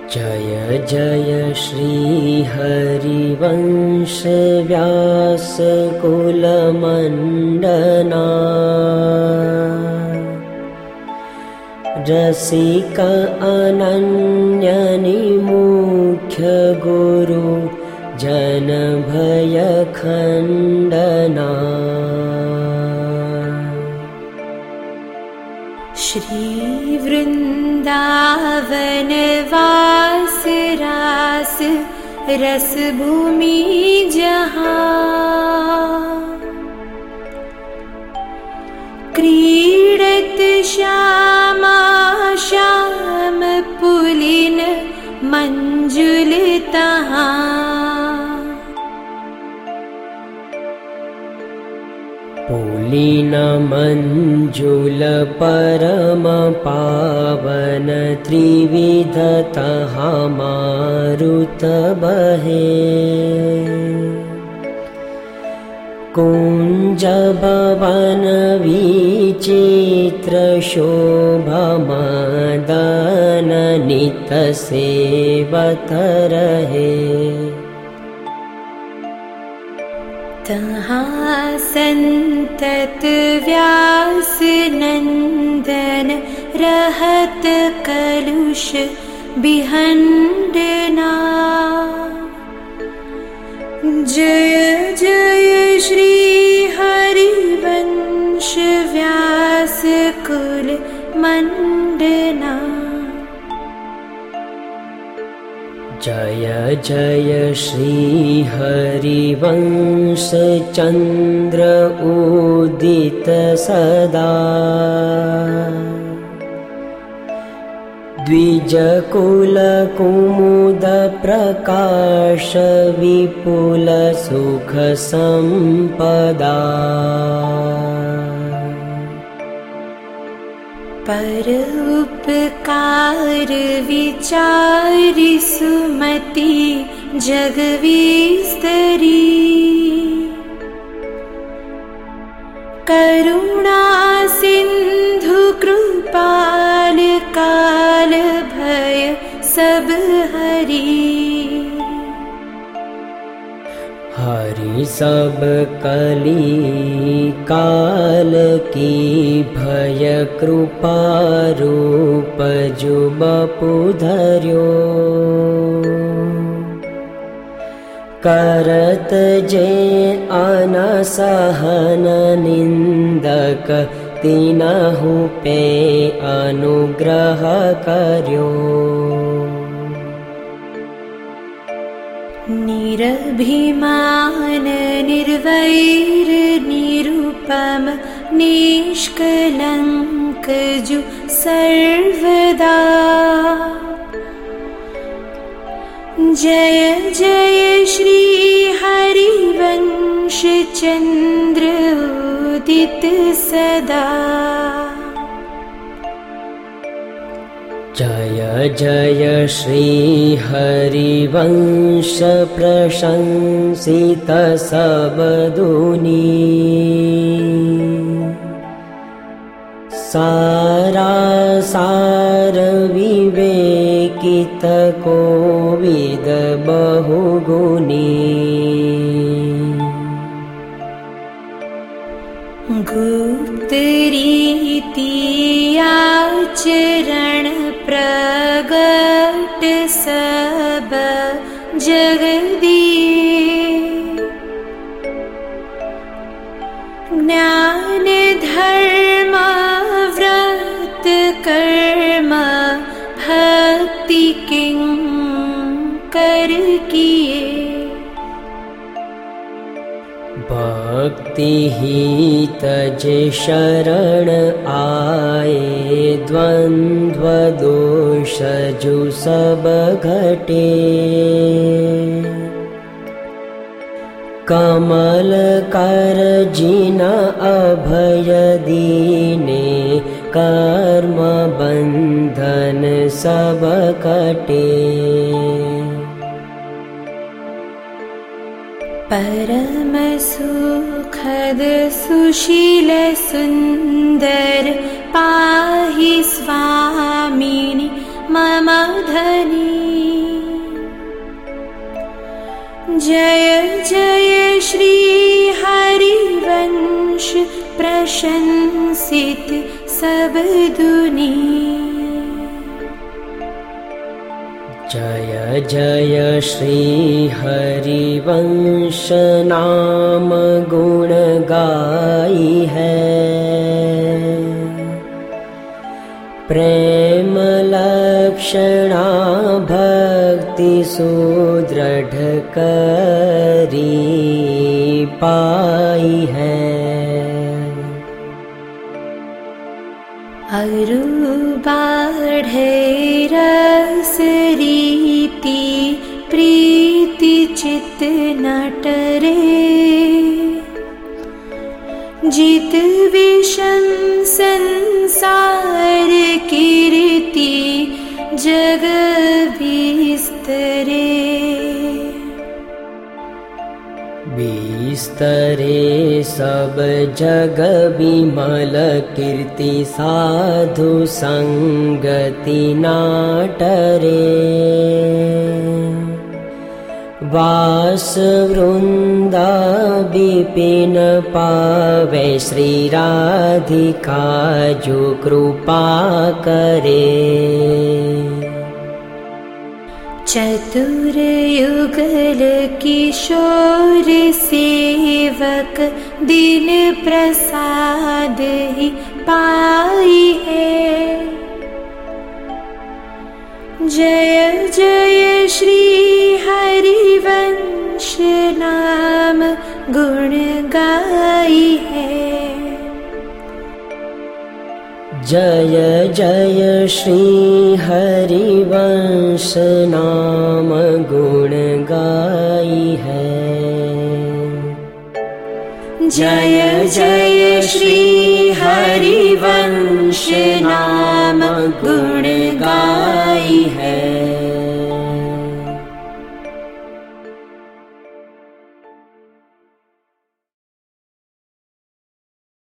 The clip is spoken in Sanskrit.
जय जय श्री हरिवंश व्यास कुल मंडना रसिक अनन्य मुख्य गुरु जन भय खंडना। श्री वृंदावन वास रास रस भूमि जहाँ क्रीडत श्यामा श्याम पुलिन मंजुल तहाँ। पुलिन मंजुल परम पावन त्रिविध तहाँ मारुत बहे। कुंज भवन विचित्र शोभा मदन नित सेवत रहे। तहाँ संतत व्यास नंदन रहत कलुष बिहंडना। जय जय श्री हरिवंश व्यास कुल मंडना। जय जय श्री हरिवंश चंद्र उदित सदा। द्विज कुल कुमुद प्रकाश विपुल सुख संपदा। पर उपकार विचार सुमति जग विस्तरी। करुणा सिंधु कृपाल काल भय सब हरि। हरि सब कली काल की भय कृपा रूप जुबपु धर्यो। करत जे अनसहन निंदक तिनहु पे अनुग्रह कर्यो। निरभिमान निर्वैर निरुपम निष्कलंक जु सर्वदा। जय जय श्री हरिवंश चंद्र उदित सदा। जय जय श्री हरिवंश प्रशंसित सब दुनी। सारा सार विवेकित कोविद बहुगुनी। गुप्त रीति आचरण प्रगट सब जगदी। ज्ञान धर्म व्रत कर्म भक्ति किंकर किए। भक्ति ही तजे शरण आए। द्वंद्व दोष जु सब घटे। कमल कर जिना अभय दीने। कर्म बंधन सब कटे। परम सुखद सुशील सुंदर पाहि स्वामिनि मम धनी। जय जय श्री हरिवंश प्रशंसित सब दुनिया। जय जय श्री हरिवंश नाम गुण गाई है, प्रेम लक्षणा भक्ति सुदृढ़ करी पाई है। अरु बाढ़े रस रीति प्रीति चित न टरे, जित विषम संसार कीर्ति जग बिस्तरे। बिस्तरे सब जग बिमल कीर्ति, साधु संगति नाटरे। वास वृंदा विपिन पावे, श्री राधिका जो कृपा करे। चतुर युगल किशोर सेवक, दिन प्रसाद ही पाई है। जय जय श्री हरिवंश नाम गुण गाई है। जय जय श्री हरिवंश नाम गुण गाई है। जय जय श्री हरिवंश नाम गुण गाई है।